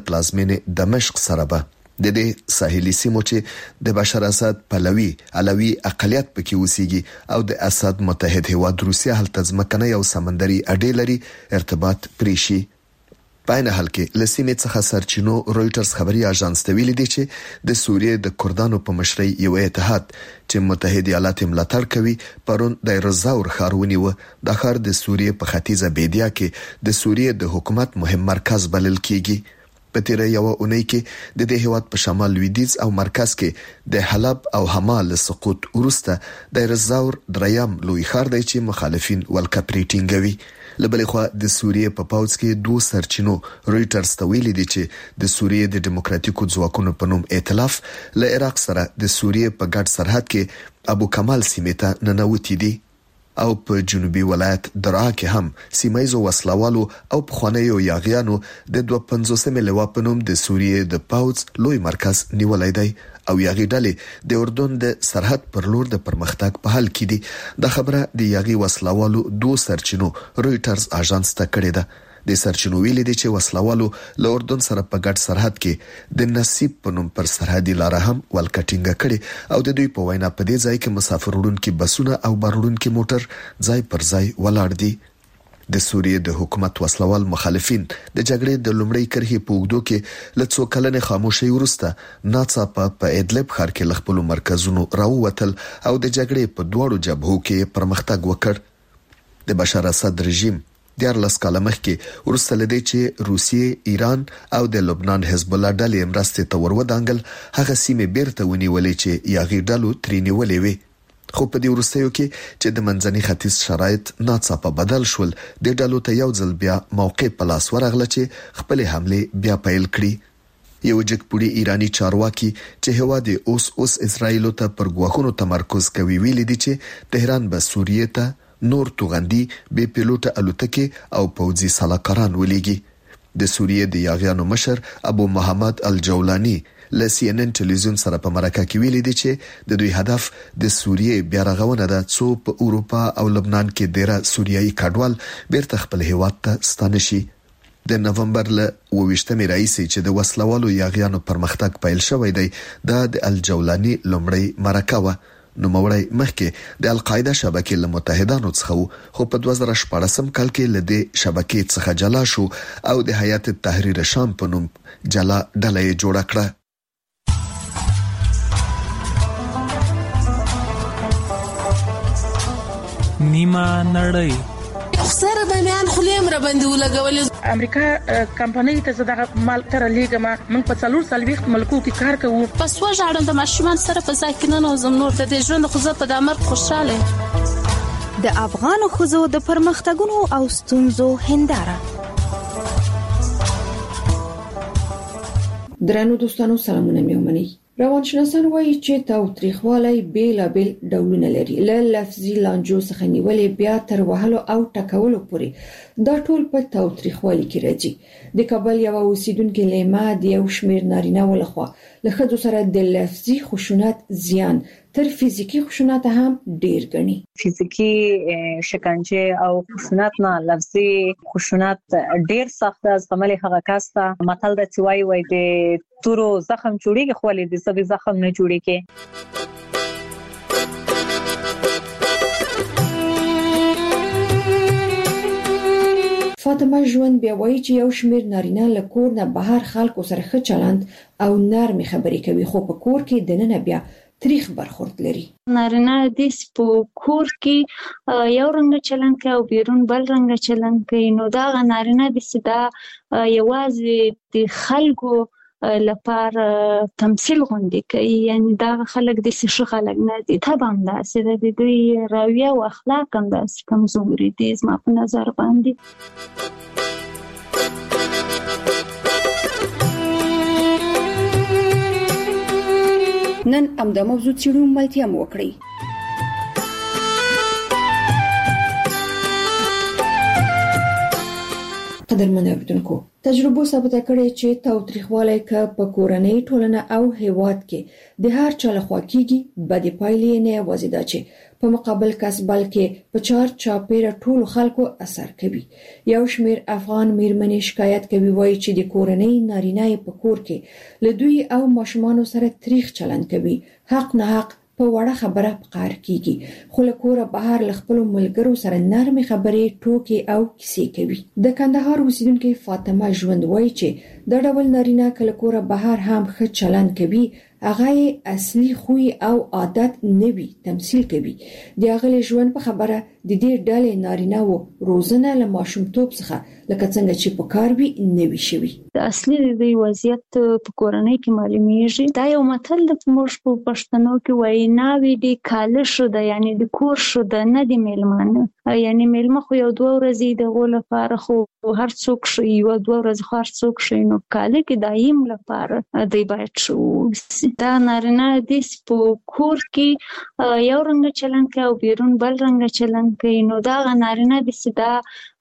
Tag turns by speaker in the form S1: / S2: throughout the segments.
S1: پلازمینې دمشق سره به د دې ساحلي سیمو چې د بشار اسد پلوي علوي اقلیت پکې اوسېږي او د اسد متحد هیواد روسیا هلته ځمکنی او سمندري اډې لري ارتباط پریشي. په عین حال کې لسیمې څخه سرچینو رويټرز خبري اژانس ته ویلي دي چې د سوریې د کردانو په مشرۍ یو اتحاد چې متحده ایالات ملاتړ کوي پرون د رزاور ښار ونیو. د ښار د سوریې په ختیځه بیدیا کې د سوریې د حکومت مهم مرکز بلل کیږي. په تیر یو اونۍ کې د دې هیواد په شمال لویدیځ او مرکز کې د حلب او حما له سقوط وروسته د رزاور دریم لوی ښار دی چې مخالفین ولکپریټینګوي. لبلې خوا د سوریې په پاوڅ کې دوه سرچینو رويټرز ته ویلي دي چې د سوریې د دیموکراتیکو ځواکونو په نوم ائتلاف له عراق سره د سوریې په ګډ سرحد کې ابو کمال سیمې ته ننوتي دي او په جنوبي ولایت درعا کې هم سیمایزو وسلوالو او پخوانیو یاغیانو د 250 لوا په نوم د سوریې د پاوڅ لوی مرکز نیولای دی او یاغي ډلې د اردن د سرحد پر لور د پرمختګ په حال کې دي. د خبره د یاغي وسلوالو دوه سرچینو رويټرز اژانس ته کړې ده. د سرچینو ویلي دي چې وسلوالو له اردن سره په ګډ سرحد کې د نصیب په نوم پر سرحدي لار هم ولکټینګ کړي او د دوی په وینا په دې ځای کې مسافر وړونکي بسونه او بار وړونکي موټر ځای پر ځای ولاړ دي. د سوریې د حکومت وسلوال مخالفین د جګړې د لومړۍ کرښې په اوږدو کې له څو کلنې خاموشۍ وروسته ناڅاپه په ادلب ښار کې له خپلو مرکزونو راووتل او د جګړې په دواړو جبهو کې پرمختګ وکړ. د بشار اسد رژیم د 14 کال مخکې ورسته لدی چې روسیې، ایران او د لبنان حزب الله ډلې مرستې ته ورودانګل هغه سیمې بیرته ونیولې چې یاغي ډلو ترې نیولې وي. خو په دې وروستیو کې چې د منځني ختیځ شرایط ناڅاپه بدل شول د ډلو ته یو ځل بیا موقع په لاس ورغله چې خپل حمله بیا پیل کړي. یو جګپوړي ایرانی چارواکي چې هواد اوس اسرائیل ته پر غواخونو تمرکز کوي ویلي دي چې تهران به سوریې ته نور توغندي بې پیلوټه الوتکې او پوځي سلاکاران ولېږي. د سوریې د یاغیانو مشر ابو محمد الجولانی له CNN ټلویزیون سره په مرکه کې ویلي دي چې د دوی هدف د سوریې بیا رغونه ده څو په اروپا او لبنان کې ډېر سوریایي کډوال بیرته خپل هیواد ته ستانه شي. د نومبر له 28مې راځي چې د وسلوالو یاغیانو پرمختګ پیل شوی دی. د الجولانی لومړی مرکه و. نو موړی مخکې د القاعده شبکې له متحدانو څخه خو په 2014 کال کې له دې شبکې څخه جلا شو او د حیات تحریر شام په نوم جلا ډله جوړه کړه.
S2: نیمه نړۍ
S3: سره د میان خلیم را باندې ولګولې.
S4: امریکا کمپنۍ ته زداغه مال تر لیګما موږ په 4 ملکو کې کار کوو.
S5: پس وژاړم د ماشومان سره په ځای کې نه نوزم نور د دې ژوند خو زه په دمر خوشاله.
S6: د افغان خزو د پرمختګونو او ستونزو هنداره.
S7: درنو دوستانو سلامونه میومني. روانشناسان وایي چې تاوتریخوالی بیلابیل ډولونه لري، له لفظي لانجو څخه نیولې بیا تر وهلو او ټکولو پورې. دا ټول په تاوتریخوالي کې راځي. د کابل یو اوسیدونکو لیما د یو شمېر نارینه ولخوا له ښځو سره د لفظي خشونت زیان تر فزیکی خشونت هم ډیر غني.
S8: فزیکی شکنجه او خشونت نه لفظي خشونت ډیر سخت از عمل هغه کاسته متل د چوي وای د تورو زخم جوړیږي خو له دې سبي زخم نه جوړیږي.
S7: فاطمه ژوند بیا وایي چې یو شمېر نارینه له کور نه بهر خلکو سره ښه چلند او نرمي خبرې کوي، خو په کور کې دننه بیا تاریخ برخورد لري.
S9: نارینه د په کور کې یو رنګ چلند کوي او بیرون بل رنګ چلند کوي. نو دا نارینه د صدا یوازې د خلکو لپاره تمثيل غونډې کوي، یعنی دا خلک د څه خلک نه دي طبعا دا سره د دوی رویه او اخلاق هم داسې کمزوري دي زما په نظر باندې.
S7: نن امدا موضوع چیرو ملتیا مو وکړي. قدرمن اوریدونکو، تجربه ثابته کړې چې تاوتریخوالی که په کورنۍ ټولنه او هیواد کې د هر چا لخوا کېږي، بدې پایلې نه یوازې دا چې په مقابل کس بلکې په چار چاپیره ټول خلکو اثر کوي. یو شمیر افغان میرمنې شکایت کوي وایي چې د کورنۍ نارینه په کور کې له دوی او ماشومان سره تریخ چلند کوي، حق نه حق په وړه خبره پکار کیږي، خو له کوره بهر له خپل ملګرو سره نرمي خبرې ټوکې او کیسې کوي. د کندهار اوسیدونکو فاطمه ژوند وایي چې د ډول نارینه کله کوره بهر هم ښه چلند کوي، هغه اصلي خوی او عادت نوي تمثيل کوي. د هغه ژوند په خبره د دې ډلې نارینه وو روزنه له ماشومتوب څخه لکه څنګه چې په کار وي نوي شوی.
S9: د اصلي د وضعیت په کورنۍ کې معلومیږي. دا یو متل د موږ په پښتنو کې وایي ناوی دی کال شو د یعنی د کور شو د نه دی میلمانه، یعنی میلمه خو یو 2 ورځې د غول لپاره خو هر څوک شي یو 2 ورځې هر څوک شي، نو کال کې دایم لپاره دی باید شو. دا نارینه د په کور کې یو رنګ چلند کوي او بیرون بل رنګ چلند کوي، نو دا نارینه د سدا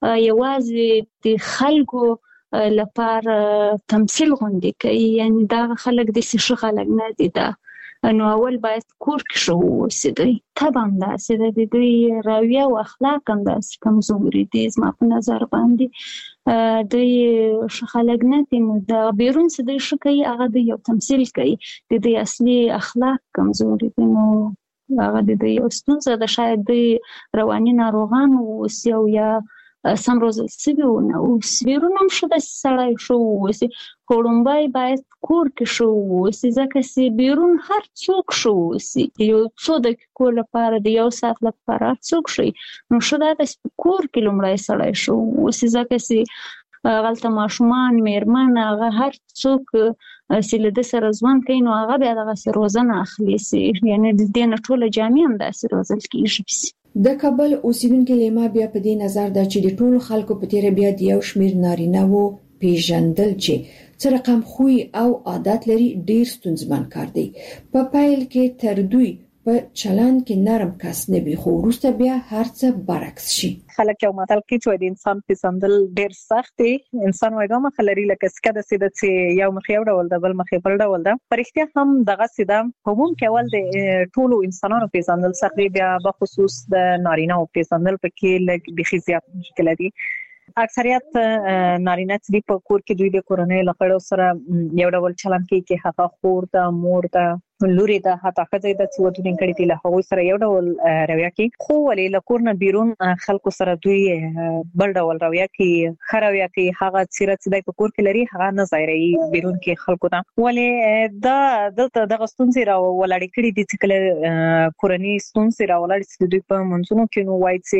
S9: یوازې د خلکو لپاره تمثيل غونډې کوي، یعنی دا خلک د څه خلک نه دي. دا نو اول باید کور کې شو وسیدي طبعا دا سده د دوی رویه او اخلاق هم داسې کمزوري دي زما په نظر باندې. دوی خلک نه دي، نو دا بیرون څه دوی شو کوي هغه د یو تمثيل کوي، د دوی اصلي اخلاق کمزوري دي. نو هغه د دوی ستونزه ده، شاید دوی رواني ناروغان اوسي او یا سم روزل سوي ونه اوسي. بیرون هم شو د سړی شو اوسي، خو لومبای باید کور کې شو اوسي، ځکه چې بیرون هر څوک شو اوسي. یو څو دقیقو لپاره د 1 ساعت لپاره هر څوک شي، نو شو دا د کور کې لومړی سړی شو اوسي، ځکه چې غلطه ماشومان میرمن هغه هر څوک چې له د سره ځوان کوي، نو هغه بیا دغه سره روزنه اخلي سي، یعنی د دې نه ټوله جامع هم داسې روزل کیږي.
S7: د کابل اوسیدونکو لیما بیا په دې نظر ده چې د ټولو خلکو په تیر بیا د یو شمیر نارینه وو پیژندل چې څه رقم خوی او عادت لري ډیر ستونزمن کار دی. په پایل کې تر دوی په چلند کې نرم کس نه وي، خو وروسته بیا هر څه برعکس شي.
S8: خلک یو متل کې چې د انسان پیژندل ډیر سخت دی. انسان وایي مخ لري لکه سکه د سیده چې یو مخ یو ډول د بل مخ بل ډول ده. پرختیا هم دغه سیده همون کې ول د ټولو انسانانو پیژندل سخت دی، بیا په خصوص د نارینه او پیژندل پکې لږ بخي زیات مشکل دي. اکثریت نارینه چې په کور کې دوی د کورنۍ لخوا سره یو ډول چلند کوي چې هغه خور ده، مور ده، لوري ده، حتی خځې د څو ودونې کړي دي له هغوی سره یو ډول رویه کوي، خو ولې له کور نه بیرون خلکو سره دوی بل ډول رویه کوي، ښه رویه کوي. هغه سیرت چې په کور کې لري هغه نه ظاهروي بیرون کې خلکو ته. ولې دا دلته دغه ستونزې راولاړې کړي دي چې کله کورنۍ ستونزې راولاړې چې دوی په منځونو کې نو وایي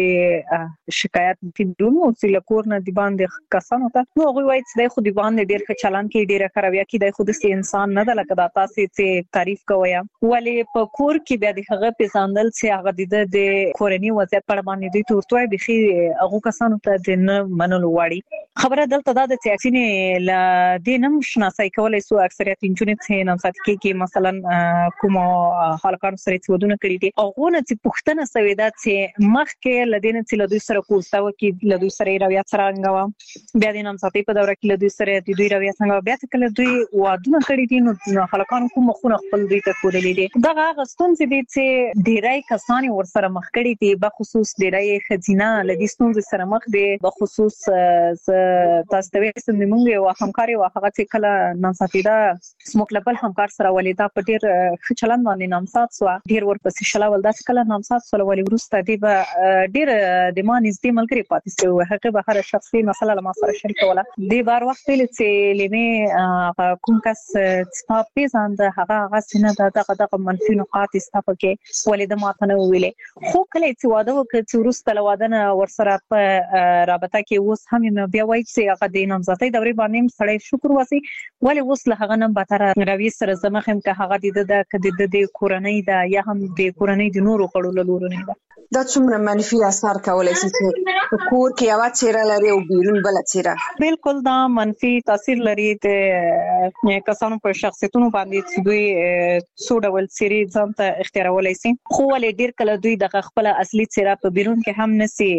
S8: چې شکایت کوي نو چې له کور نه دی باندې کسانو ته نو هغوی وایي چې خو دی باندې ډېر ښه چلند کوي، ډېره ښه رویه کوي، دی خو داسې انسان نه ده لکه دا تاسې چې تعریف کویا. ولې په کور کې بیا د هغه پیژندل چې هغه د کورنۍ وضعیت په اړه باندې دوی تورتوي بخي هغه کسانو ته د نه منلو واړي. خبره دلته دا د سیاسي ل د نم شناسای کولای سو اکثریت انجونې ته نن سات کې مثلا کوم خلکانو سره چې ودونه کړی دي هغه نه چې پښتنه سویدا چې مخکې لدین چې له دوی سره کوستاو کې له دوی سره رویا څنګه بیا د نن ساتي په دوره کې له دوی سره د دوی رویا څنګه بیا کله دوی ودونه کړی دي نو خلکانو کوم خونه خپل دوی ته کولې دي. دا هغه ستونزې دي چې ډیرای کسان ورسره مخ کړي دي، په خصوص ډیرای خزینه لدی ستونزې سره مخ دي، په خصوص تاسو ته وسم موږ یو همکاري واخغه چې کله نن ساتیدا سموک لپل همکار سره ولیدا په ډیر خچلن باندې نامسات سو ډیر ورپسې شلاول دا کله نامسات سو ولې ورسته دی به ډیر د ما نږدې ملګری پاتې شو، هغه به هر شخصي مسله ما سره شریک ولا دی بار وخت چې لمه کوم کس چې پیژاند هغه سینه دغه منفي نقاط استفکه ولې د ماته نه ویلې، خو کله چې واده وکړ چې ورسته لوادنه ورسره په رابطه کې اوس هم بیا وایي چې هغه د نامزدۍ دورې باندې سړی شکر واسي ولې اوس له هغه نه بهتر روي سره زمخم که هغه د کورنۍ دا یا هم د کورنۍ د نورو کړو لورو نه
S10: دا څومره منفي اثر کولای شي چې کور کې یو چیرې لري او بیرون بل چیرې.
S8: بالکل دا منفي تاثیر لري د کسانو په شخصیتونو باندې چې دوی څو ډول سری ځان ته اختیارولای شي خو ولې ډیر کله دوی د خپل اصلي څیره په بیرون کې هم نسی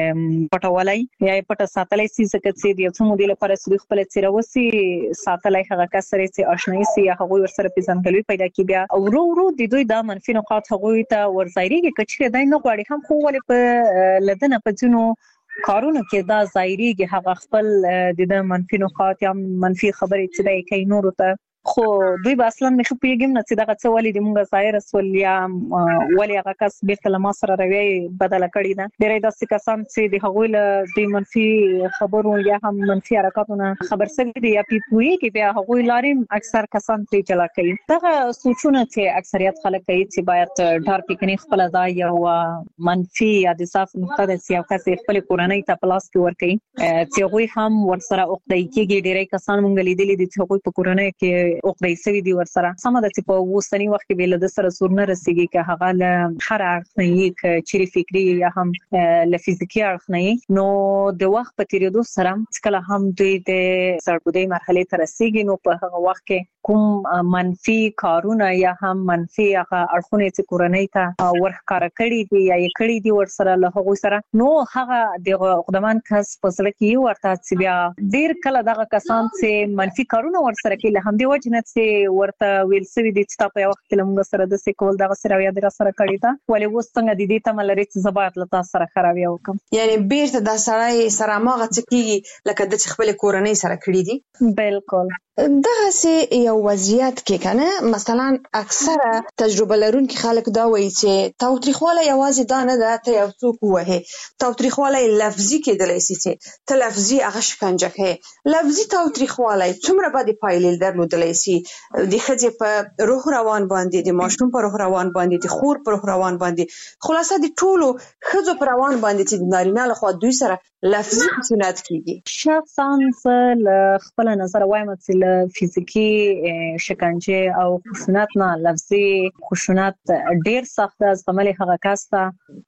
S8: پټولای یا پټ ساتلای شي ځکه چې د یو څو مودې لپاره دوی خپل څیره وسی ساتلای هغه کسره چې آشنایي سي یا هغه ورسره پیژندګلوي پیدا کی بیا ورو د دوی د منفي نقاط هغه ته ورځایږي کچې دای نه غواړي هم خو ولې په لدنه په جنو کارونه کې دا ظاهريږي هغه خپل د منفي نقاط یا منفي خبرې چې دای کوي نور ته خو دوی به اصلا نه خپېږم نه چې دغه څه ولې د موږ ظاهر رسول یا ولې هغه کس بیرته له ما سره روي بدله کړی ده ډېرې داسې کسان چې د هغوی له د منفي خبرو یا هم منفي حرکاتونو خبر سوي دي یا پیپوي کې بیا هغوی لاریم اکثر کسان پرې چلا کوي دغه سوچونه چې اکثریت خلک کوي چې باید ډار پکني خپل ځای یا منفي یا د صاف نقطه د سیاست خپل کورنۍ ته پلاس کې ور کوي چې هغوی هم ورسره اوقدای کېږي ډېرې کسان مونږ لیدلي دي چې هغوی په کورنۍ کې اوقدای سوي دي ورسره سم ده چې په وسنی وخت کې ویل د سره سور نه رسیږي که هغه له هر اړخ نه یې چیرې فکری یا هم له فزیکی اړخ نه نو د وخت په تیریدو سره کله هم دوی د سرګودي مرحله ته رسیږي نو په هغه وخت کې کوم منفي کارونه یا هم منفي هغه اړخونه چې کورنۍ ته ورخکاره کړي دي یا یې کړي دي ورسره له هغه سره نو هغه د خدمان کس په سره کې ورته چې بیا ډیر کله دغه کسان چې منفي کارونه ورسره کوي له هم دی وجنه چې ورته ویل سوي دي چې تاسو یو وخت له موږ سره د سیکول دغه سره یا د سره کړی تا ولې وستنګ د دې ته ملري چې زبات له تاسو سره خرابې وکم
S10: یعنی بیرته د سړی سره ماغه چکیږي لکه د خپل کورنۍ سره کړی دي
S8: بالکل
S10: دغه سه یو وضعیت کې کنه مثلا اکثره تجربه لرونکي خلک دا وایي چې تاوتریخواله یوازې دا نه ده ته یو څوک وه تاوتریخواله لفظي کېدلای شي چې ته لفظي هغه شکنجه کې لفظي تاوتریخواله څومره باندې پایلې درلودلای شي د خځې په روح روان باندې د ماشوم په روح روان باندې د خور په روح روان باندې خلاصه د ټولو خځو په روان باندې چې د نارینه له خوا دوی سره لفظي خشونت کیږي
S8: شخصا له خپل نظر وایم چې فزیکی شکنجه او خشونت نه لفظي خشونت ډیر سخت از عمل هغه کاسته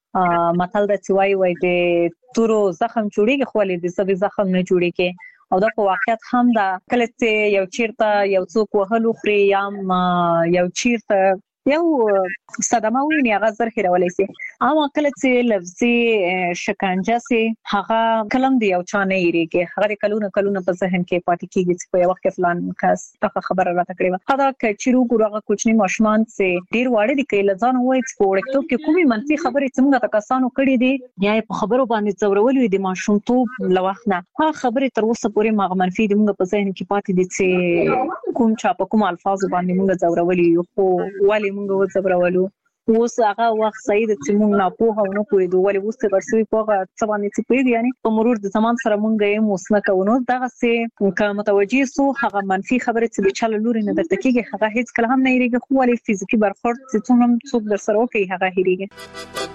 S8: متل د چوي وای د تورو زخم جوړیږي خو له دې سبي زخم نه جوړیږي او دا په واقعیت هم دا کله چې یو چیرته یو څوک وهلو خري یا یو چیرته یو صدمه ویني هغه زر هیرولای شي اما کله چې لفظي شکنجه سي هغه کلم دی او چا نه یریږي هغه کلونه په ذهن کې پاتې کیږي چې په یو وخت فلان کس ته خبره راته کړې دا کچيرو ګورغه کوچنی ماشومان سي ډیر واړه دي کې لزان وای چې په وړکتوب کې کومي منفي خبرې څنګه تکاسانو کړې دي یا په خبرو باندې څورول وي د ماشومتوب لوخنه هغه خبرې تر اوسه پورې ما منفي دي موږ په ذهن کې پاتې دي چې کوم چا په کوم الفاظ باندې موږ څورولي خو والی موږ وڅورولو اوس هغه وخت سید چې موږ نه پوهه نه پوهېدو ولې اوس ورسوي په څه باندې چې پوهېږي یعنی په مرور د زمان سره موږ یې موسمه کوو دغه سه که متوجي سو هغه منفي خبرې چې د چل لوري نه درته کېږي هغه هیڅ کله هم نه یریږي خو ولې فزیکی برخورد چې څومره در سره وکړي هغه هریږي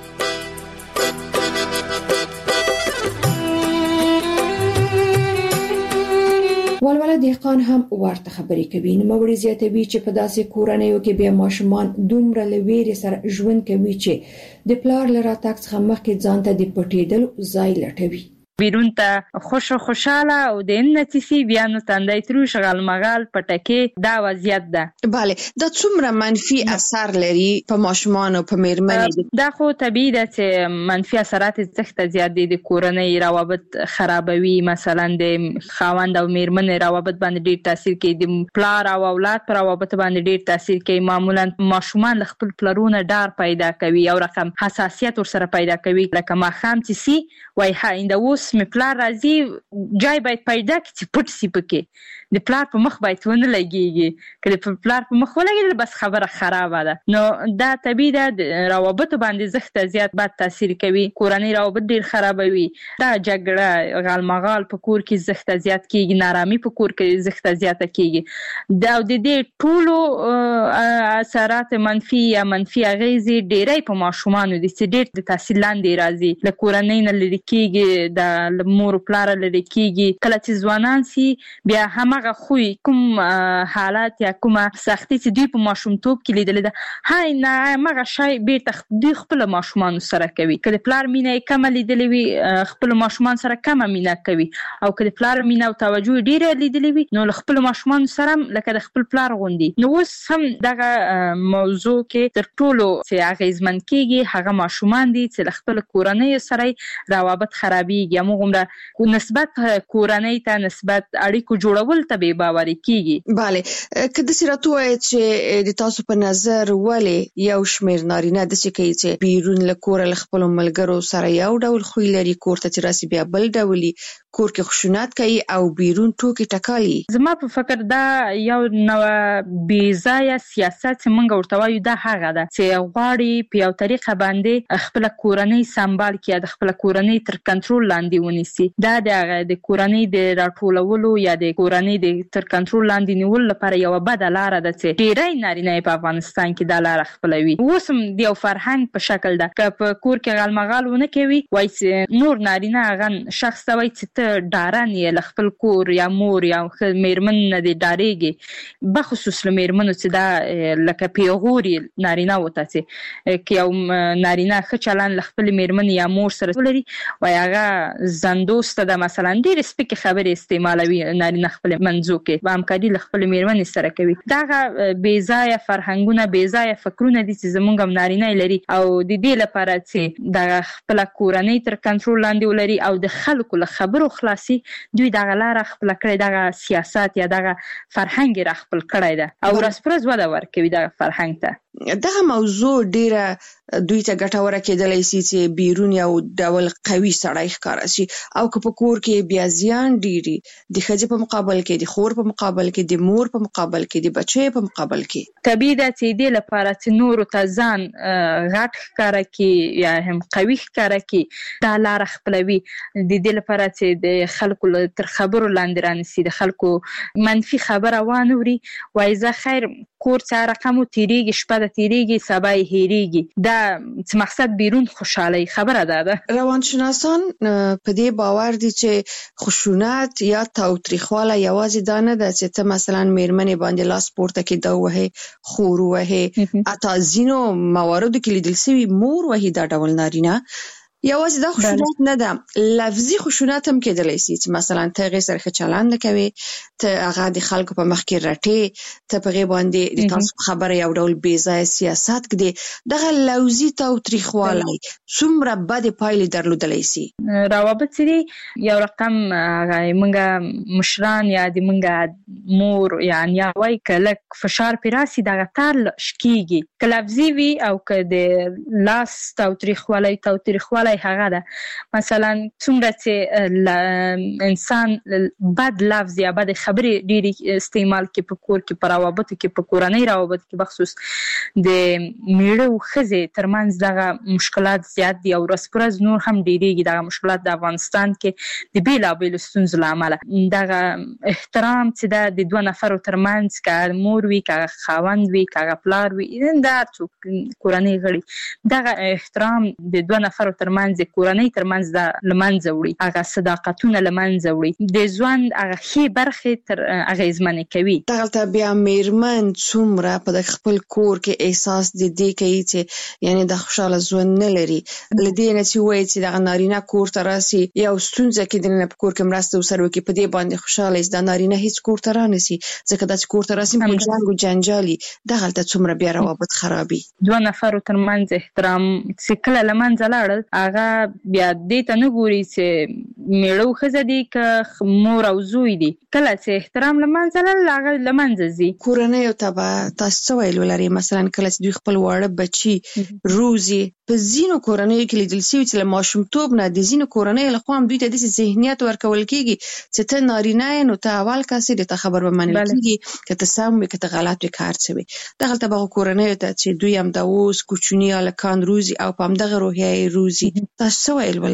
S7: ولوله دهقان هم ورته خبرې کوي نو موري زیاتوي چې په داسې کورنیو کې بیا ماشومان دومره لویری سره ژوند کوي چې د پلار لرا تاکس خمخې ځان ته د پټېدل ځای لټوي
S11: بیرون ته خوشاله او د نتیسی بیا نو تندای ترو شغل مغال پټکي دا وضعیت ده
S10: bale دا څومره منفي اثر لري په ماشومان او په میرمنې
S11: دا خو طبيعي ده چې منفي اثرات زخت زیات دي د کورنۍ روابط خرابوي مثلا د خاوند او میرمنې روابط باندې ډیر تاثیر کوي د پلار او اولاد پر روابط باندې ډیر تاثیر کوي معمولا ماشومان خپل پلرونه ډار پیدا کوي او رقم حساسیت ورسره پیدا کوي لکه ما خام چې سي وای هاینده اوس می پلار راځي جای باید پیدا کړي چې پټ سی پکې د پلار په مخ باید ونه لګيږي کله په پلار په مخ ولګي بس خبره خرابه ده نو دا طبيعي ده روابط باندې زخت زیات بد تاثیر کوي کورنۍ روابط ډیر خرابوي دا جګړه غالمغال په کور کې زخت زیات کیږي نارامي په کور کې زخت زیات کیږي دا د دې ټولو اثرات منفي یا منفي اغیزې ډیرې په ماشومانو د ډیر د تحصیل لاندې راځي د کورنۍ نه لری کیږي د مور پلار لري کیږي کله چې ځوانان سي بیا همغه خوې کوم حالات یا کومه سختي چې دوی په ماشومتوب کې لیدل ده هاي نه مغه شای بیرته دوی خپل ماشومان سره کوي کله پلار مینه کم لیدلې وي خپل ماشومان سره کم مینه کوي او کله پلار مینه او توجه ډیره لیدلې وي نو خپل ماشومان سره لکه د خپل پلار غوندي نو اوس هم دغه موضوع کې تر ټولو چې اغیزمن کیږي هغه ماشومان دي چې خپل کورنۍ سره روابط خرابېږي موږ نسبت کورنۍ ته نسبت اړیکو جوړول ته به باوري کیږي.
S10: bale کله چې راته چې د تاسو په نظر ولې یو شمیر نارینه د څه کوي چې بیرون له کور له خپل ملګرو سره یو ډول خوې لري کور ته چې راسي بیا بل ډولي کور کې خشونت کوي او بیرون ټوکی ټکالي.
S11: زما په فکر دا یو نو بیزای سیاست چې موږ ورته وایو دا هغه ده چې غواړي په یو طریقه باندې خپل کورنۍ سمبال کړي د خپل کورنۍ تر کنټرول لاندې ونیسي دا د کورنۍ د راټولولو یا د کورنۍ د تر کنټرول لاندې نیول لپاره یو بد لار ده چې ډیری نارینه په افغانستان کې دا لار خپلوي اوس هم د یو فرهنګ په شکل ده که په کور کې غالمغالونه کوي وای چې نور نارینه غن شخص وای چې ډارن یې خپل کور یا مور یا میرمن نه دی ډاریږي بخصوص میرمنو چې دا لکه پیغوري نارینه وته چې یو نارینه ښه چلن خپل میرمن یا مور سره لري وای هغه زندوست ده مثلا ډېر سپیکه خبرې استعمالوي نارینه خپل منځو کې همکاري خپل میرمن سره کوي دا بیزای فرهنګونه بیزای فکرونه دي چې زمونږ نارینه لري او د دې لپاره چې د خپل کورنۍ تر کنټرول لاندې ولري او د خلکو له خبرو خلاصي دوی دغه لار خپل کړی دغه سیاست یا دغه فرهنګ را خپل کړی ده او راسپرز ودا ورکوي دغه فرهنګ ته
S10: دغه موضوع ډیره دوی ته ګټوره کېدلی شي چې بیرون یو ډول قوي سړی ښکاره شي او که په کور کې بیا زیان ډیری د ښځې په مقابل کې د خور په مقابل کې د مور په مقابل کې د بچي په مقابل کې
S11: طبیعي ده چې دې لپاره چې نور ته ځان غټ ښکاره کې یا هم قوي ښکاره کې دا لار خپلوي د دې لپاره چې د خلکو تر خبرو لاندې رانیسي د خلکو منفي خبره وانوري وای زه خیر کور څه رقمو تیریږي شپه د تیریږي سبا هېریږي دا مقصد بیرون خوشحالي خبره ده.
S10: روانشناسان په دې باور دي چې خشونت یا تاوتریخواله یوازې دا نه ده چې ته مثلا میرمنې باندې لاس پورته کې دا وهې خور وهې اته ځینو مواردو کې لیدل شوي مور وهي دا ډول نارینه یوازې دا خشونت نه ده لفظي خشونت هم کېدلی شي چې مثلا ته هغې سره ښه چلند نه کوې ته هغه د خلکو په مخ کې رټې ته په هغې باندې د تاسو خبره یو ډول بېځایه سیاست کړي دغه لفظي تاوتریخوالی څومره بدې پایلې درلودلی شي.
S11: روابط چې دي یو رقم موږ مشران یا د موږ مور یا نیاوی که لږ فشار پرې راسي دغه تار شکېږي که لفظي وي او که د لاس تاوتریخوالی هغه ده مثلا څومره چې انسان بد لفظ یا بد خبرې ډېرې استعمال کې په کور کې په روابطو کې په کورنۍ روابطو کې بخصوص د میړه او ښځې ترمنځ دغه مشکلات زیات دي او ورځ په ورځ نور هم ډېرېږي دغه مشکلات د افغانستان کې د بېلابېلو ستونزو له امله دغه احترام چې ده د دوه نفرو ترمنځ که مور وي که خاوند وي که پلار وي دا څوک کورنۍ غړي دغه احترام د دوه نفرو ترمنځ کورنۍ ترمنځ د لمنځه وړي هغه صداقتونه لمنځه وړي د ژوند هغه ښې برخې تر اغیزمنې کوي.
S10: دغلته بیا میرمن څومره په خپل کور کې احساس د دې کوي چې یعنی د خوشاله ژوند نه لري له دې نه چې وایي چې دغه نارینه کور ته راسي یو ستونزه کې دننه په کور کې مرسته ورسره وکړي په دې باندې خوشاله د نارینه هیڅ کور ته رانسي ځکه دا چې کور ته راسي په جنګ او جنجالي دغلته څومره بیا روابط خرابي
S11: دوه نفرو ترمنځ احترام چې کله لمنځه لاړل هغه بیا دې ته نه ګوري چې میړه او ښځه دي که مور او زوی دي کله چې احترام لمنځه لاړل هغه لمنځه ځي.
S10: کورنیو ته به تاسو څه ویل ولرئ مثلا کله چې دوی خپل واړه بچي روزي په ځینو کورنیو کې لیدل شوي چې له ماشومتوب نه د ځینو کورنیو لخوا هم دوی ته داسې ذهنیت ورکول کېږي چې ته نارینه یې نو ته اول کس یې د ته خبر به منل کېږي که ته سم وي که ته غلط وي که هر څه وي دغلته به کورنیو ته چې دوی هم د اوس کوچني هلکان روزي او په همدغه روحیه یې روزي تاسو څه ویل ولرئ؟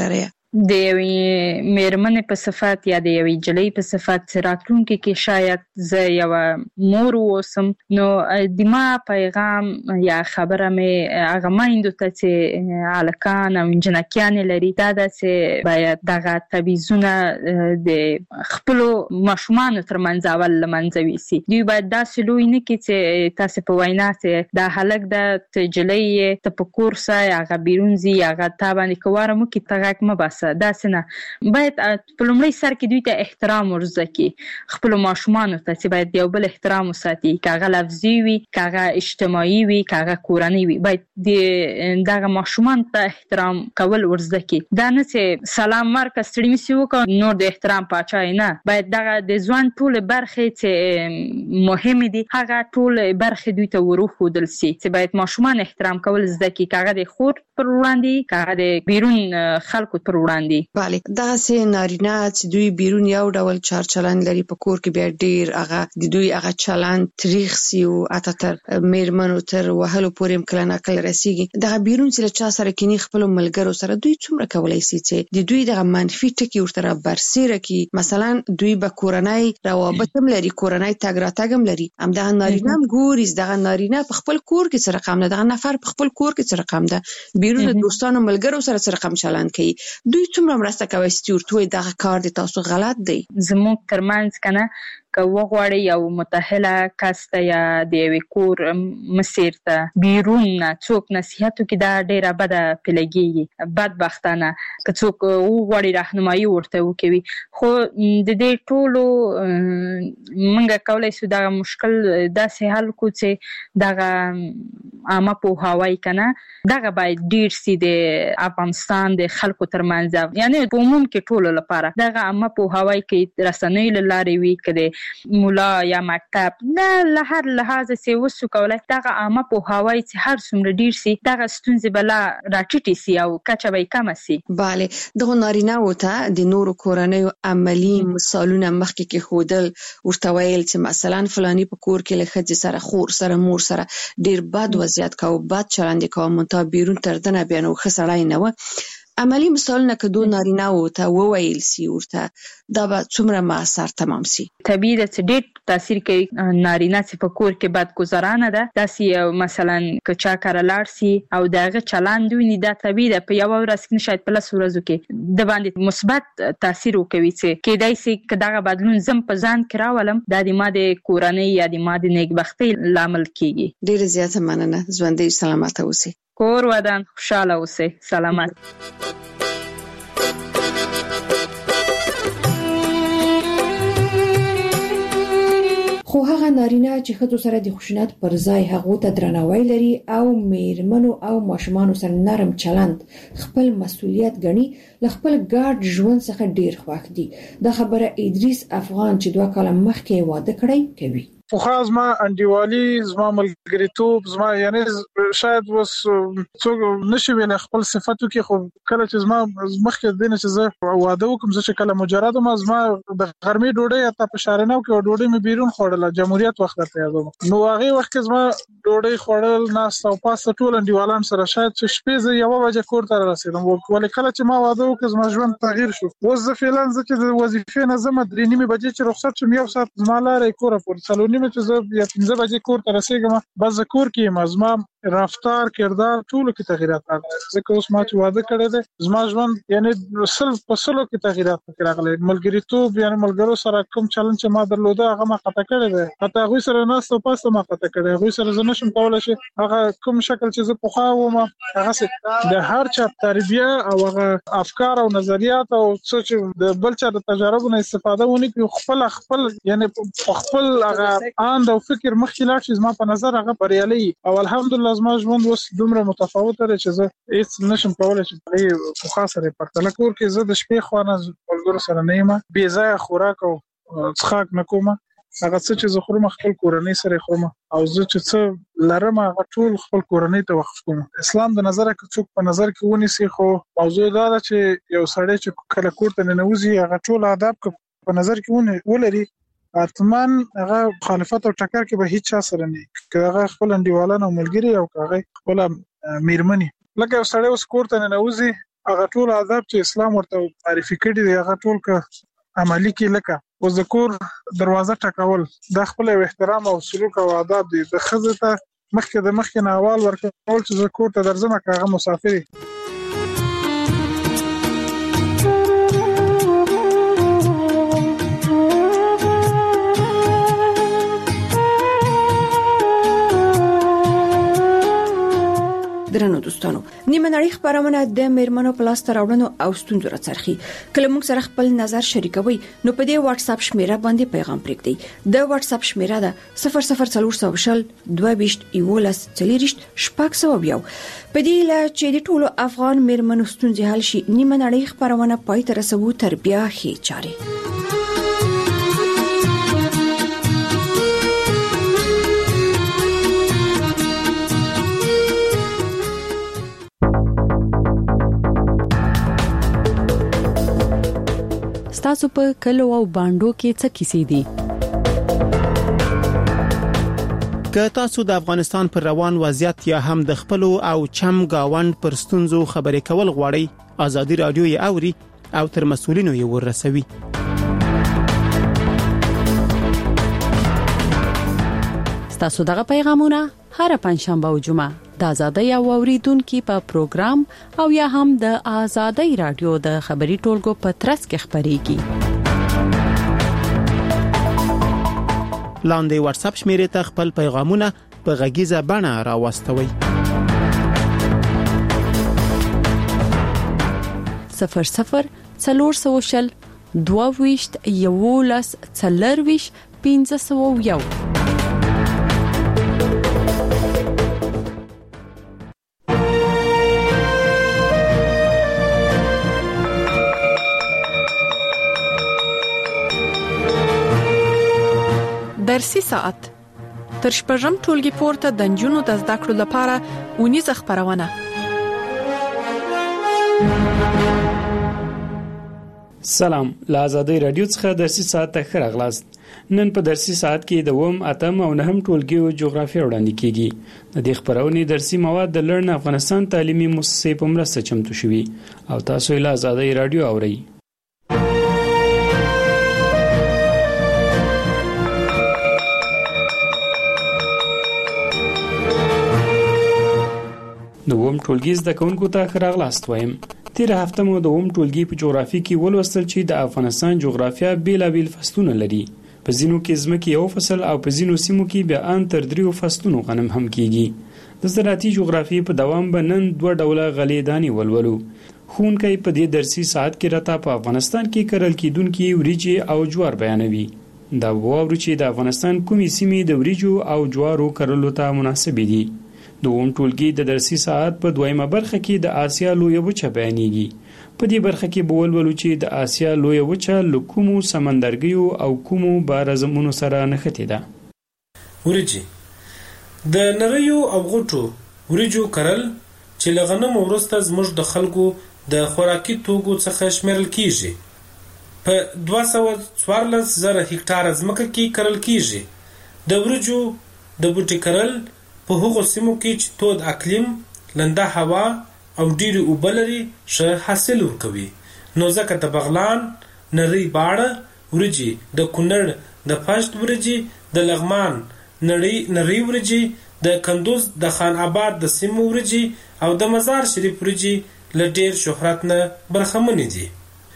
S11: د یوې میرمنې په صفت یا د یوې جلۍ په صفت راتلونکي کې شاید زه یو مور اوسم، نو د ما پیغام یا خبره مې هغه میندو ته چې هلکان او نجونکیانې لري دا ده چې باید دغه تبعیضونه د خپلو ماشومانو ترمنځ اول له منځه ویسي. دوی باید داسې لوی نه کړي چې تاسې په وینا چې دا هلک ده ته جلۍ یې ته په کور ځه هغه بیرون ځي هغه تا باندې که واره مو کړي ته غږ مه باسه، داسې نه. باید په لومړي سر کې دوی ته احترام ور زده کړي خپلو ماشومانو ته چې باید یو بل احترام وساتي، که هغه لفظي وي که هغه اجتماعي وي که هغه کورنۍ وي، باید دغه ماشومانو ته احترام کول ور زده کړي. دا نه چې سلام ورکړه ستړي مې وکړه نور د احترام پاچا یې نه. باید دغه د ژوند ټولې برخې چې مهمې دي هغه ټولې برخې دوی ته ور وښودل سي چې باید ماشومان احترام کول زده کړي، که هغه د خور پر وړاندې که هغه د بیرون خلکو پر وړاندې.
S10: بله دغسې نارینه چې دوی بیرون یو ډول چار چلند لري په کور کې بیا ډیر هغه د دوی هغه چلند تریخ سي او حتی تر میرمنو تر وهلو پورې هم کله ناکله رسیږي. دغه بیرون چې له چا سره کینی خپلو ملګرو سره دوی څومره کولی سي چې د دوی دغه منفي ټکي ورته رابرسېره کړي. مثلا دوی به کورنۍ روابط هم لري، کورنۍ تګ راتګ هم لري، همدغه نارینه هم ګوري دغه نارینه په خپل کور کې څه رقم ده، دغه نفر په خپل کور کې څه رقم ده، بیرون د دوستانو ملګرو سره څه رقم چلند کوي. دوی څومره مرسته کوي چې ورته وایي دغه کار د تاسو غلط دی.
S11: زموږ ترمنځ کنه که وغواړي یو متأهله کس ته یا د یوې کور مسیر ته بیرون نه څوک نصیحت وکړي دا ډېره بده پیلګېږي. بدبختانه که څوک وغواړي راهنمایي ورته وکوي، خو د دې ټولو موږ کولی شو دغه مشکل داسې حل کړو چې دغه عامه پوهاوی کنه دغه باید ډېر سي د افغانستان د خلکو ترمنځ، یعنی په عموم کې ټولو لپاره دغه عامه پوهاوی کې رسنیو له لارې وي که د مولا یا مکتب نه له هر لحاظه چې وسو کولای دغه عامه پوهاوی چې هر څومره ډیر سي دغه ستونزې بلا راټیټي سي او کچه به کم سي.
S10: بله دغه نارینه وته د نورو کورنیو عملی مثالونه مخکې کې خودل ورته ویل چې مثلا فلانی په کور کې له ښځې سره خور سره مور سره ډیر بد وضعیت کاوه، بد چلند کاوه، منتها بیرون تر دنه بیا نو ښه سړی نه و. عملی مثالونه که دو نارینه وته وویل سي ورته دا به څومره مؤثر تمام سي.
S11: طبیعي ده چې ډېر تاثیر کوي نارینه چې په کور کې بد ګذرانه ده داسې مثلا که چا کره لاړ سي او د هغه چلند ویني دا طبیعي ده په یوه ورځ کې شاید په 10 ورځو کې د باندې مثبت تاثیر وکوي چې کېدای سي که دغه بدلون زم په ځان کې راولم دا د ما د کورنۍ یا د ما د نیکبختۍ لامل کیږي.
S10: ډېره زیاته مننه، ژوندۍ سلامته اوسئ.
S11: کور ودان خوشاله اوسئ، سلامت.
S7: خو هغه نارینه چې ښځو سره د خشونت پر ځای هغو ته درناوی لري او میرمنو او ماشومانو سره نرم چلند خپل مسؤلیت ګڼي له خپل ګډ ژوند څخه ډیر خوښ دي. دا خبره ادریس افغان چې 2 کاله مخکې واده کړی کوي.
S12: خو خاص ما انډیوالي زما ملګریتوب زما یعنی شاید وس څوک نشي ویل خپل صفاتو کې، خو کله چې زما مخکې دینه چې زه واده وکم زه چې کله مجرد ما زما د غرمې ډوډۍ ته په شارناو کې ډوډۍ مې بیرون خوړله، جمهوریت وخت ته یادوم. نو هغه وخت کې زما ډوډۍ خوړل ناس او پاسه ټول انډیوالان سره شاید چې شپې زه یو بجې کور ته رسیدم، ولې کله چې ما واده وکم زما ژوند تغییر شو. اوس زه فعلا زه چې د وظیفې نه زما 3:30 بجې چې رخصت شم یو ساعت زما لارې کور پورې نیمه چې زه یا 15 بجې کور ته رسیږم، بس کور کې یم، زما رفتار کردار ټولو کې تغیرات راغلي. ځکه اوس ما چې واده کړی دی زما ژوند یعنی 100% کې تغیرات راغلي. ملګریتوب یعنی ملګرو سره کوم چلند چې ما درلوده هغه ما قطع کړی دی، حتی هغوی سره ناست او پاسته ما قطع کړی، هغوی سره زه نشم کولی چې هغه کوم شکل چې زه پخوا وم هغسې د هر چا تربیه او هغه افکار او نظریات او څه چې د بل چا د تجاربو نه استفاده ونه کړي، خپل یعنی خپل هغه اند او فکر مخکې لاړ شي، زما په نظر هغه بریالی او الحمدلله زما ژوند اوس دومره متفاوته دی چې زه هیڅ نشم کولی چې په پخوا سره یې پرتله. کور کې زه د شپې خوا نه ملګرو سره نه یم، بې ځایه خوراک او څښاک نه کوم، هغه څه چې زه خورم خپل کورنۍ سره خورم او زه چې څه لرم هغه ټول خپل کورنۍ ته وقف کوم. اسلام د نظره که څوک په نظر کې ونیسي، خو موضوع دا ده چې یو سړی چې کله کور ته ننوځي هغه ټول آداب که په نظر کې ولري حتماً هغه مخالفت او ټکر کې به هیڅ چا سره نه که هغه خپل انډیوالان او ملګري او هغه خپل میرمنې. لکه یو سړی اوس کور ته ننوځي هغه ټول آداب چې اسلام ورته معرفي کړي دي هغه ټول ک عملی کې لکه او ذکر دروازه ټکول د خپل احترام او سلوک او آداب دي د خزه ته مخکې نه اول ورکول چې ذکر ته درځمه کاغه مسافري
S7: درنو دوستانو نیمه نړۍ خبرونه د میرمنو پلاستر راوړنو او ستونزو راڅرخي کله موږ سره خپل نظر شریکوي نو په دې واتس اپ شمیره باندې پیغام پرېږدئ د واتس اپ شمیره ده 00400 22 11 شپږ په دې لا چې د ټولو افغان میرمنو ستونزې حل شي نیمه نړۍ خبرونه پای ته رسوي تربیه هي چاري
S13: تاسو په کلو او باندو کې څه کیسې دي
S14: که تاسو د افغانستان پر روان وضعیت یا هم د خپل او چم گاوند پر ستونزو خبرې کول غواړئ ازادي رادیو یې اوري او تر مسؤلینو یې ورسوي
S13: تاسو دغه پیغامونه هر پنځشنبه او جمعه د آزادۍ او اوریدونکو په پروګرام او یا هم د آزادۍ رادیو د خبري ټولګو په ترڅ کې خبريږي
S14: لاندې واتس اپ شمیرې ته خپل پیغامونه په غږیزه بڼه راوستوي
S13: 00 22 11 501
S15: درسي ساعت تر شپږم ټولګي پورته د جنونو د زده کړو لپاره ونیزه خبرونه
S16: سلام له آزادۍ رادیو څخه درسي ساعت ته خراغلاست نن په درسي ساعت کې د ووم اتم او نهم ټولګي جغرافیه وړاندې کیږي د دې خبرونې درسي مواد د لرن افغانستان تعلیمي مؤسسې په مرسته چمتو شوي او تاسو له آزادۍ رادیو اورئ د ووم ټولګي زده کوونکو ته خراغلاست وایم تیر هفته مو د ووم ټولګي په جغرافي کې ولوستل چې د افغانستان جغرافیا بیلابیل فصلونه لري په ځینو کې ځمکې یو فصل او په ځینو سیمو کې بیا ان تر 3 فصلونو غنم هم کیږي د زراعتي جغرافي په دوام بنن 2 ډوله غلیدانی ولولو خونکې په دې درسي ساعت کې راته په افغانستان کې کرل کېدونکې وریجې او جوار بیانوي دا ووري چې د افغانستان کومې سیمې د وریجو او جوارو کرلو ته مناسب دي دوم ټولګي د درسي ساعت په دویمه برخه کې د آسیا لوی وچه بیانېږي په دې برخه کې بولولو چې د آسیا لوی وچه لکومو سمندرګیو او کومو بارزمونو سره نښتې ده
S17: وریجې د نریو او غټو وریجو کرل چې لغنم ورسته زموږ د خلکو د خوراکي توکو څخه شمیرل کیږي په 214,000 هکتار ځمکه کې کرل کیږي د وریجو د بوټي کرل په هغو سیمو کې چې تود اقلیم لنده هوا او ډېری اوبه لري ښه حاصل ورکوي نو ځکه د بغلان نری باړه وریجې د کونړ د پشت وریجې د لغمان نری وریجې د کندوز د خان آباد د سیمو وریجې او د مزار شریف وریجې له ډېر شهرت نه برخمنې دي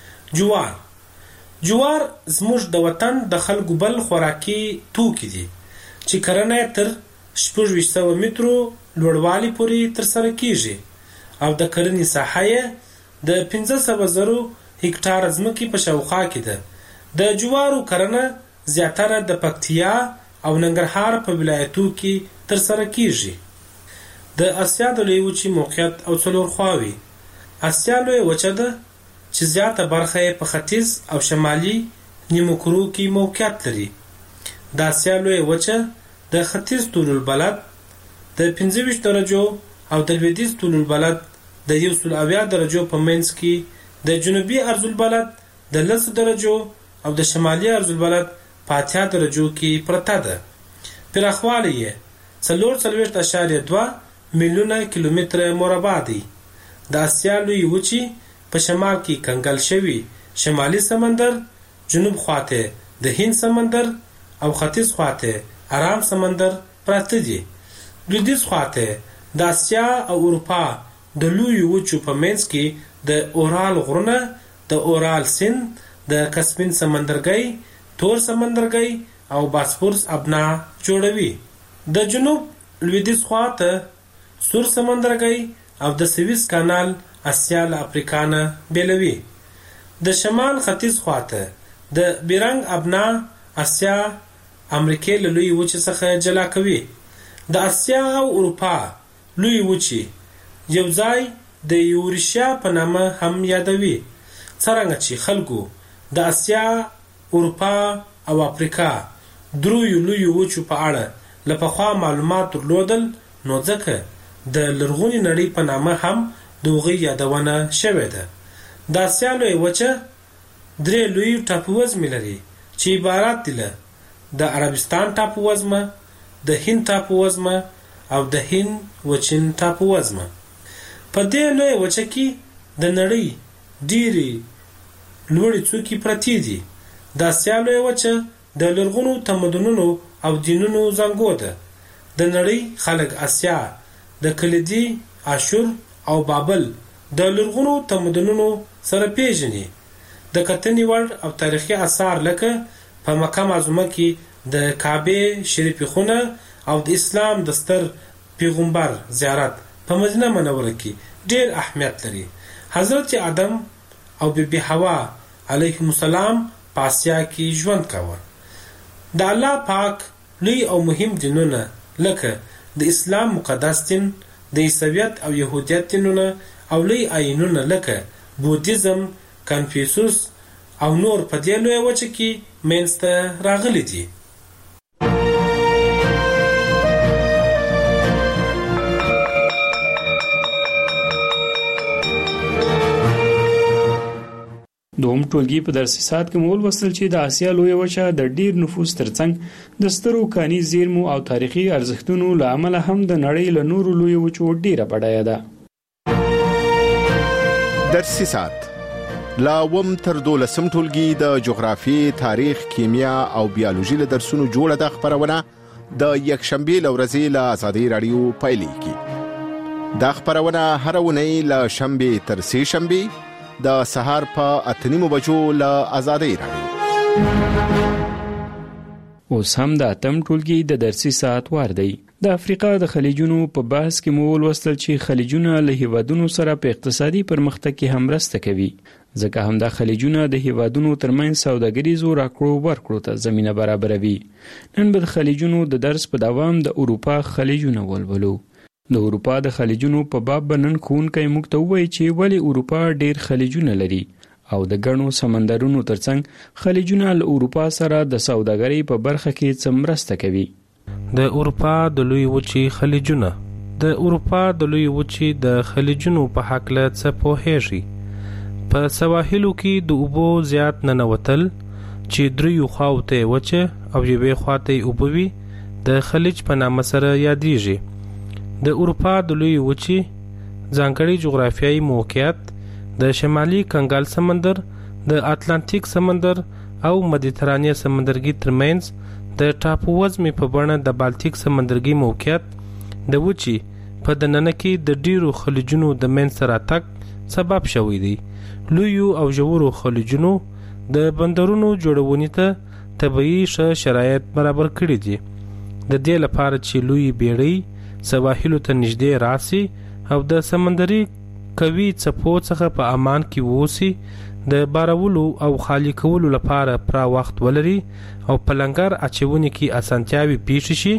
S17: جوار زموږ د وطن د خلکو بل خوراکي توکي دي چې کرنه تر 600 مترو لوړوالي پورې تر سره کیږي او د کرنې ساحه د 15,000 هکتار ځمکې په شاوخوا کې ده د جوارو کرنه زیاتره د پکتیا او ننګرهار په ولایتو کې تر سره کیږي د اسیا د لوی وچې موقعیت او څلور خواوي اسیا لوی وچه ده چې زیاته برخه په ختیځ او شمالي نیمو کرو کې موقعیت لري د اسیا لوی وچه د ختیځ طول البلد د 25 درجو او د لویدیځ طول البلد د 170 درجو په منځ کې د جنوبي عرض البلد د 10 درجو او د شمالي عرض البلد په 80 درجو کې پرته ده پراخوالی یې 4.2 میلیونه کیلومتر مربع دی د اسیا لوی وچې په شمال کې کنګل شوی شمالي سمندر، جنوب خواته د هند سمندر او ختیځ خواته آرام سمندر پراته دي. لویدیځ خواته د اسیا او اروپا د لوی وچو په منځ کې د اورال غرونه، د اورال سیند، د کسپین سمندرګي، تور سمندرګي او باسفورس ابنا جوړوي. د جنوب لویدیځ خواته سور سمندرګي او د سویس کانال اسیا له افریقا نه بیلوي. د شمال ختیځ خواته د بیرنګ ابنا اسیا امریکا له لوی وچې څخه جلا کوي. د اسیا او اروپا لوی وچې یو ځای د یورشیا په نامه هم یادوي. څرنګه چې خلکو د اسیا، اروپا او افریقا دریو لوی وچو په اړه له پخوا معلومات درلودل، نو ځکه د لرغونې نړۍ په نامه هم د هغوی یادونه شوې ده. د اسیا لوی وچه 3 لوی ټاپووزمې لري چې عبارت دي له د عربستان ټاپووزمه، د هند ټاپووزمه او د هند وچین ټاپووزمه. په دې لوی وچه کې د نړۍ ډېری لوړې څوکې پرتې دي. د اسیا لوی وچه د لرغونو تمدنونو او دینونو زانګو ده. د نړۍ خلک اسیا د کلیدي، آشور او بابل د لرغونو تمدنونو سره پیژني. د کتنې وړ او تاریخي آثار لکه په مکه معظمه کې د کعبه شریفه خونه او د اسلام د ستر پیغمبر زیارت په مدینه منوره کې ډېر اهمیت لري. حضرت آدم او بیبي حوا علیهم السلام په اسیا کې ژوند کاوه. د الله پاک لوی او مهم دینونه لکه د اسلام مقدس دین، د عیسویت او یهودیت دینونه او لوی آیینونه لکه بودیزم، کنفیوسوس او نور په دې لوی وچه کې منځته راغلي دي.
S16: دوم ټولګي په درسي ساعت کې مول وصل چې د اسیا لوی وچه د ډیر نفوس ترڅنګ د سترو کاني زیرمو او تاریخي ارزښتونو له امله هم د نړۍ له نورو لوی وچو ډیره بډایه ده.
S18: درسي ساعت لا وم تر 12 ټولګي د جغرافي، تاریخ، کیمیا او بیولوژي له درسونو جوړه د خبرونه د یکشنبه لورځي له آزادۍ رادیو پایلیږي. د خبرونه هر ونی له شنبه تر سه شنبه د سهار په 8:30 بجو له آزادۍ رادیو.
S16: اوس هم د اتم ټولګي د درسي ساعت وار دی. د افریقا د خلیجونو په بحث کې مول وصل چې خلیجونه له هیوادونو سره په اقتصادي پرمختګ کې هم مرسته کوي. ځکه هم د خلیجونه د هیوادونو ترمنځ سوداګریزو راکړو ورکړو ته زمينه برابروي. نن به د خلیجونو د درس په دوام د اروپا خلیجونه ولولو. د اروپا د خلیجونو په باب بنن ښوونکی موږ ته وایي چې ولې اروپا ډیر خلیجونه لري او د ګڼو سمندرونو ترڅنګ خلیجونه له اروپا سره د سوداګرۍ په برخه کې څه مرسته کوي.
S19: د اروپا د لوی وچې خلیجونه د اروپا د لوی وچې د خلیجونو په حق له څه پوهیږي. په سواحلو کې د اوبو زیات ننوتل چې دریو خواوته وچه او یوې خواته اوبوي د خلیج په نامه سره یادېږي. د اروپا د لوی وچې ځانګړي جغرافیایي موقعیت د شمالي کنګال سمندر، د اتلانتیک سمندر او مدیترانې سمندرګي ترمنځ د ټاپووزمې په بڼه د بالتیک سمندرګي موقعیت د وچې په دننه کې د ډیرو خلیجونو د منځته راتګ سبب شوی دی. لویو او ژورو خلیجونو د بندرونو جوړونې ته طبیعي شرایط برابر کړي دي. د دې لپاره چې لوی بیړۍ سواحلو ته نږدې راسي او د سمندري کوي څپو څخه په امان کې ووسی، د بارولو او خالی کولو لپاره پرا وخت ولري او په لنګر اچونې کې اسانتیاوي پیښ شي.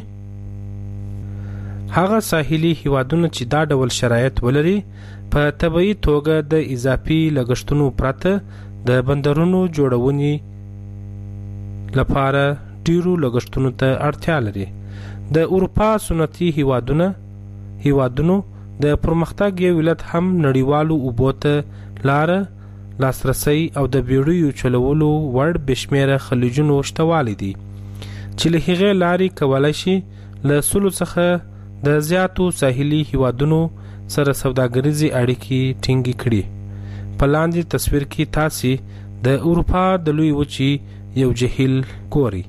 S19: هغه ساحلي هیوادونه چې دا ډول شرایط ولري په طبیعي توګه د اضافي لګښتونو پرته د بندرونو جوړونې لپاره ډیرو لګښتونو ته اړتیا لري. د اروپا سنتي هیوادونو د پرمختګ یو علت هم نړیوالو اوبو ته لاسرسي او د بیړیو چلولو وړ بشمیره خلیجونو شتوالی دي چې له هغې لارې کولای شي له سلو څخه د زیاتو ساحلي هیوادونو سره سوداګریزي اړیکې ټینګې کړي. په لاندې تصویر کې تاسو د اروپا د لوی وچی یو جهیل ګوري.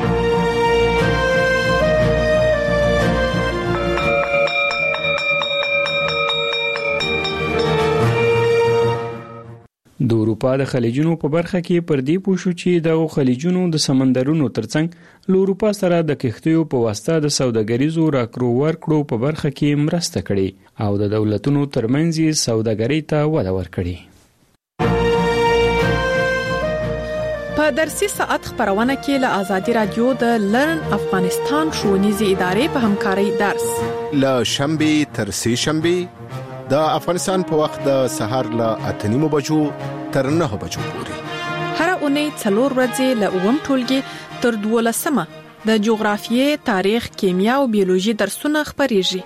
S16: د اروپا د خلیجونو په برخه کې پر دې پوښو چې د خلیجونو د سمندرونو ترڅنګ له اروپا سره د کښتیو په واسطه د سوداګریزو راکړو ورکړو په برخه کې مرسته کړې او د دولتونو ترمنځ سوداګرۍ ته وده ورکړې.
S15: په درسي ساعت خبرونه کې له آزادي رادیو د لرن افغانستان ښوونیزې ادارې په همکارۍ درس
S18: له شنبه تر سه شنبه د افغانستان په وخت د سحر له 8:30 بجو تر 9 بجو پورې
S15: هر اونۍ 4 ورځې له اوم ټولګي تر 12 د جغرافیې، تاریخ، کیمیا او بیولوژي درسونه خبريږي.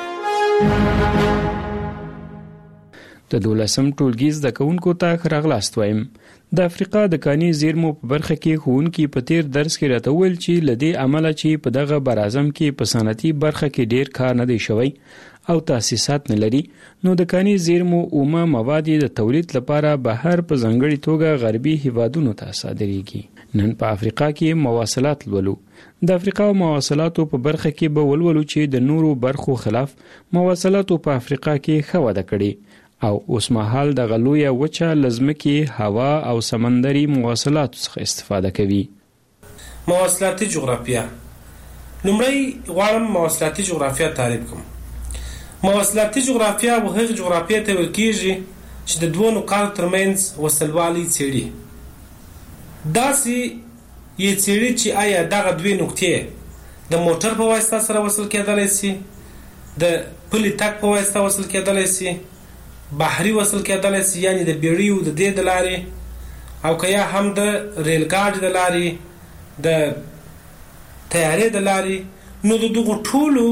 S16: د 12م ټولګي زده کوونکو ته راغلاست وایم. د افریقا د کاني زیرمو په برخه کې ښوونکي په تیر درس کې راته ویل چې لدې عمله چې په دغه برازم کې په صنعتي برخه کې ډیر کار نه دی شوی او تاسیسات نه لري، نو د کاني زیرمو اومه مواد د تولید لپاره بهر په ځانګړي توګه غربي هیوادونو ته صادریږي. نن په افریقا کې مواصلات لولو. د افریقا مواصلاتو په برخه کې به ولولو چې د نورو برخو خلاف مواصلاتو په افریقا کې ښه وده کړې او اوس مهال د غلویه وچه لزمکي هوا او سمندري مواصلاتو څخه استفاده کوي.
S17: مواصلاتي جغرافیه. لومړی غواړم مواصلاتي جغرافیه تعریف کوم. مواصلاتي جغرافیه هغه جغرافیه ته ویل کېږي چې د دوه نقاطو ترمنځ وصلوالي څېړي. داسې یې څېړي چې آیا دغه دوه نقطې د موټر په واسطه سره وصل کېدلی شي، د پلي تګ په واسطه وصل کېدلی شي، بحري وصل کېدلی شي، یعنی د بیړیو د دې د لارې، او که یا هم د ریل ګاډي د لارې، د طیارې د لارې. نو د دغو ټولو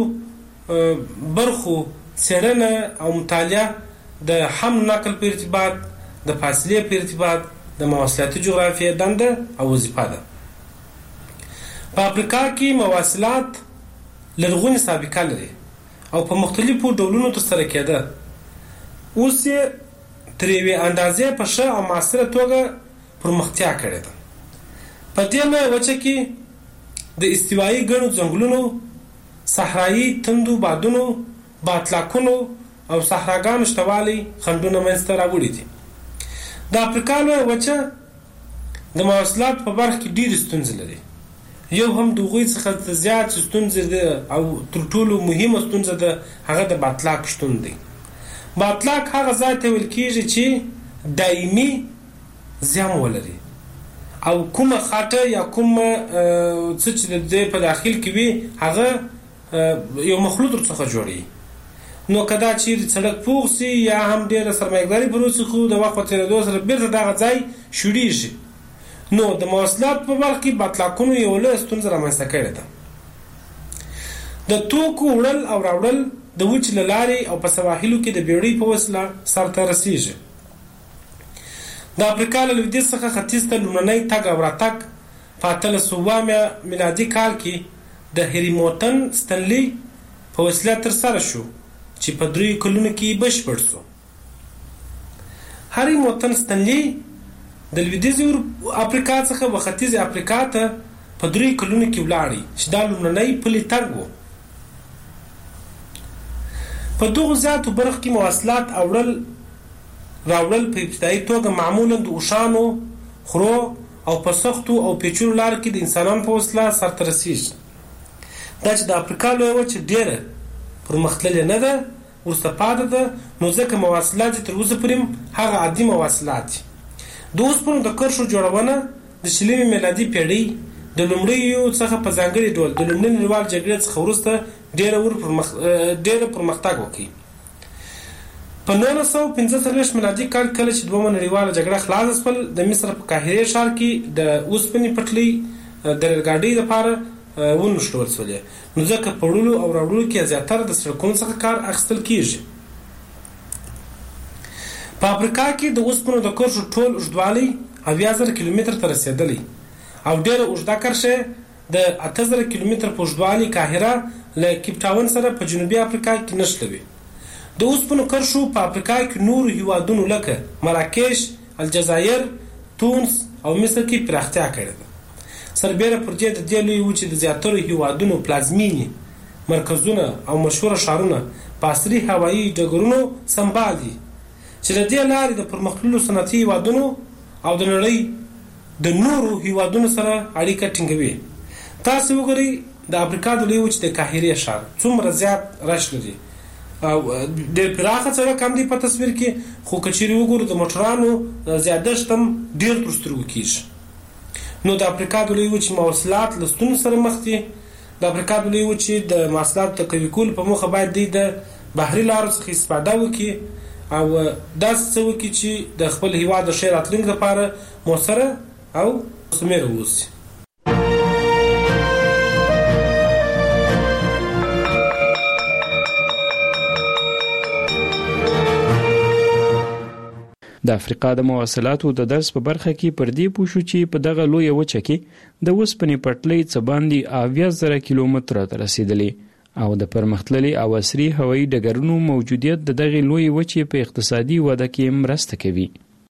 S17: برخو څېړنه او مطالعه د حمل نقل په ارتباط، د فاصلې په ارتباط د مواصلاتي جغرافیې دنده او وظیفه ده. په افریقا کې مواصلات لرغونې سابقه لري او په مختلفو ډولونو ترسره کېده. اوس یې تر یوې اندازې په ښه او معاصره توګه پرمختیا کړې ده. په دې لویه وچه کې د استوایي ګڼو ځنګلونو، صحرایي تندو بادونو، باطلاقونو او صحراګانو شتوالی خنډونه منځته راوړي دي. د افریقا لویه وچه د مواصلات په برخه کې ډېرې ستونزې لري. یو هم د هغوی څخه زیات ستونزې ده او تر ټولو مهمه ستونزه ده هغه د باطلاق شتون دی. باطلاق هغه ځای ته ویل کېږي چې دایمي زیان ولري او کومه خاطه یا کومه څه چې د دې په داخل کې وي هغه یو مخلوط ورڅخه جوړي. نو کدا چې سړک پوخ سي یا هم ډېره سرمایه‌داري پروسه خو د وخت په تېرېدو سره بیرته دغه ځای شوړېږي. نو د مواصلات په برخه کې باطلاقونو یو لویه ستونزه رامنځته کړې ده. د توکو وړل او راوړل د وچې له لارې او په سواحلو کې د بیړۍ په وسیله سرته رسیږي. د افریقا له لویدیځ څخه ختیځ ته لومړنی تګ او راتګ په 1800 میلادي کال کې د هریموټن ستنلي په وسیله ترسره شو چې په 3 کلونو کې بشپړ شو. هریموټن ستنلي د لویدیځې افریقا څخه و ختیځې افریقا ته په 3 کلونو کې ولاړی چې دا لومړنی پلي تګ و. په دغو زیاتو برخو کې مواصلات راوړل په ابتدایي توګه معمولا د اوښانو، خرو او په سختو او پیچلو لارو کې د انسانانو په وسیله سرته رسیږي. دا چې د افریقا لویه وچه ډېره پرمختللې نه ده، وروسته پاتې ده، نو ځکه مواصلات تر اوسه پورې هغه عادي مواصلات دي. د اوسپنو د کرښو جوړونه د 20 میلادي پیړۍ د لومړیو څخه په ځانګړي ډول د لومړۍ نړیوال جګړې څخه وروسته ډېره پرمختګ وکړي. په 1945 میلادي کال کله چې دویمه نړیواله جګړه خلاصه شول، د مصر په قاهره ښار کې د اوسپنې پټلۍ د ریل ګاډۍ لپاره ونښلول شولې. نو ځکه په وړلو او راوړلو کې زیاتره د سړکونو څخه کار اخیستل کېږي. په افریقا کې د اوسپنو د کرښو ټول اوږدوالی 8000 کیلومتر ته رسېدلی او ډېره اوږده کرښه د 8000 کیلومتر په اوږدوالي قاهره له کیپ ټاون سره په جنوبي افریقا کې نښلوي. د اوسپنو کرښو په افریقا کې نورو هیوادونو لکه مراکش، الجزایر، تونس او مصر کې پراختیا کړې ده. سربیره پر دې د دې لوی وچې د زیاترو هیوادونو پلازمینې مرکزونه او مشهوره ښارونه په عصري هوایي ډګرونو سمبال دي چې د دې لارې د پرمختللو صنعتي هیوادونو او د نړۍ د نورو هیوادونو سره اړیکه ټینګوي. تاسو وګورئ د افریقا د لوی وچې د قاهرې ښار څومره زیات رش لري او ډېر پراخه سړک هم دی په تصویر کې، خو که چیرې وګورو د موټرانو زیادښت هم ډېر تر سترګو کېږي. نو د افریقا د لوی وچې مواصلات له ستونزو سره مخ دي. د افریقا د لوی وچې د مواصلاتو تقویه کولو په موخه باید دوی د بحري لارو څخه استفاده وکړي او داسې څه وکړي چې د خپل هیواد د ښې راتلونکي لپاره مؤثره او مثمره واوسي.
S16: د افریقا د مواصلاتو د درس په برخه کې پر دې پوه شو چې په دغه لویه وچه کې د اوسپنې پټلۍ څه باندې 80,000 کیلومتره ته رسېدلې او د پرمختللي او عصري هوایي ډګرونو موجودیت د دغې لویې وچې په اقتصادي وده کې مرسته کوي.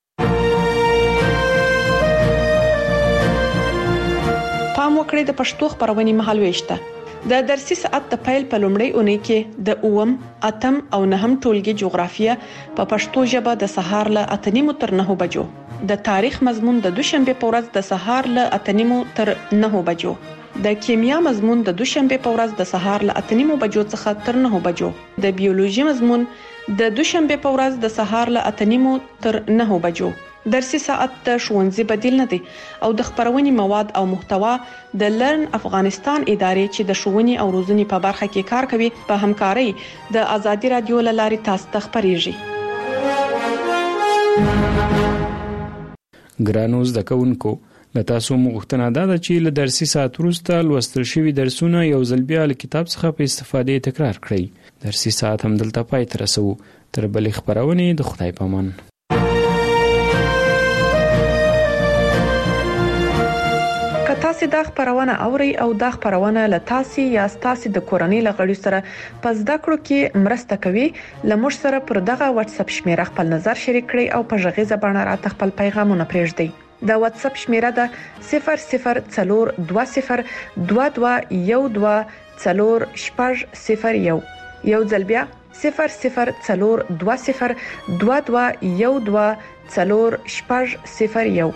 S15: پام وکړئ د پښتو خبرونې مهالويش ته. د درسي ساعت د پیل په لومړۍ اونۍ کې د 8م، 8م او 9م ټولګي جغرافیه په پښتو ژبه د سهار له 8:30 تر 9 بجو، د تاریخ مضمون د دوشنبه په ورځ د سهار له 8:30 تر 9 بجو، د کیمیا مضمون د دوشنبه په ورځ د سهار له 8:30 بجو څخه تر 9 بجو، د بیولوژي مضمون د دوشنبه په ورځ د سهار له 8:30 تر 9 بجو. درسي ساعت د ښوونځي بدیل نه دی او د خبرونې مواد او محتوا د لرن افغانستان ادارې چې د ښوونې او روزنې په برخه کې کار کوي په همکارۍ د ازادي رادیو له لارې تاسو ته خبريږي.
S16: ګرانو زده کوونکو، له تاسو مغوښتنه ده چې له درسي ساعت وروسته لوستل شوي درسونه یو ځل بیا له کتاب څخه په استفادې تکرار کړئ. درسي ساعت هم دلته پای ته رسو. تر بلې خبرونې د خدای په امان.
S15: که تاسو دا خبرونه اورئ او دا خبرونه له تاسو یا تاسو د کورنۍ لغړي سره په زده کړو کې مرسته کوي، لمر سره پر دغه واتس اپ شمیره خپل نظر شریک کړئ او په ژغیزه باندې راته خپل پیغامونه پرېږدئ. د واتس اپ شمیره ده 004212124001. یو ځل بیا 004212124001.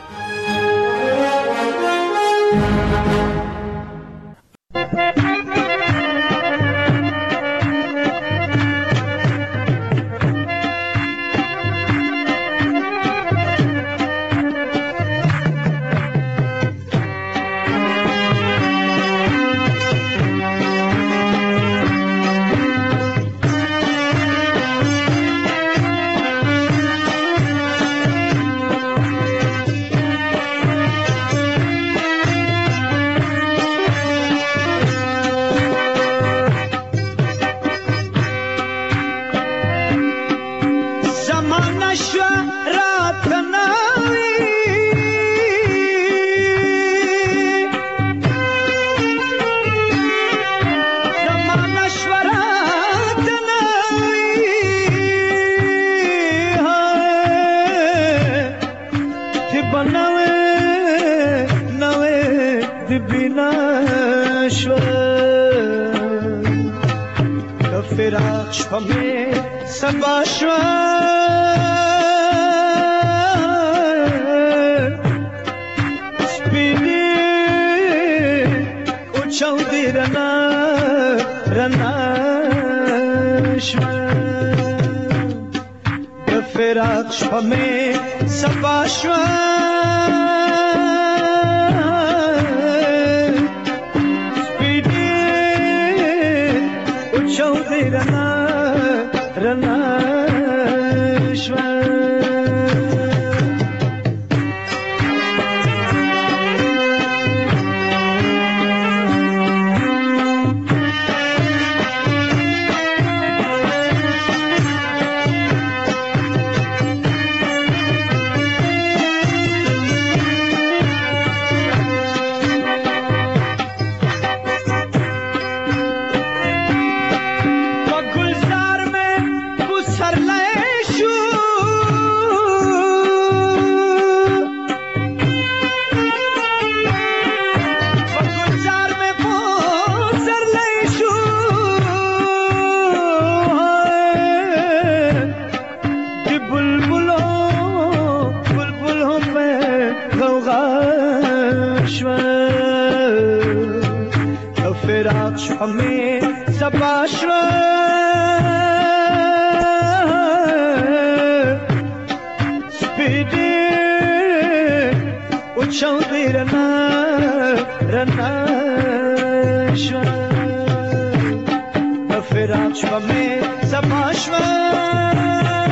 S20: سباشوا سپیدی وچودی رنا شوا فراق شوا می سباشوا